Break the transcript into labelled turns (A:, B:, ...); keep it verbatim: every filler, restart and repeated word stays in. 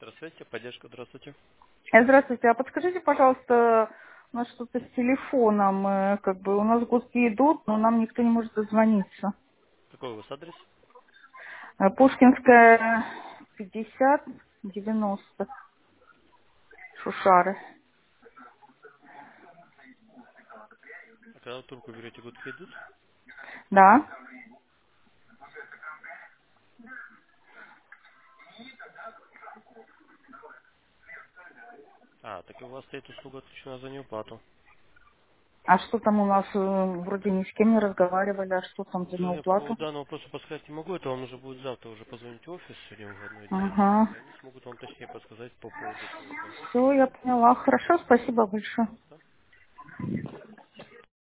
A: Здравствуйте, поддержка, здравствуйте.
B: Э, Здравствуйте, а подскажите, пожалуйста, у нас что-то с телефоном, э, как бы у нас гудки идут, но нам никто не может дозвониться.
A: Какой у вас адрес?
B: Э, Пушкинская, пятьдесят, девяносто, Шушары.
A: А когда вы трубку берете, гудки идут?
B: Да.
A: А, так и у вас стоит услуга отключена за неуплату.
B: А что там у нас, э, вроде ни с кем не разговаривали, а что там
A: Ну, к
B: за
A: сожалению, по
B: неуплату?
A: данному вопросу подсказать не могу. Это вам нужно будет завтра уже позвонить в офис, сегодня выходной день.
B: Ага.
A: И они смогут вам точнее подсказать по поводу этого.
B: Все, я поняла. Хорошо, спасибо большое.
A: Пожалуйста.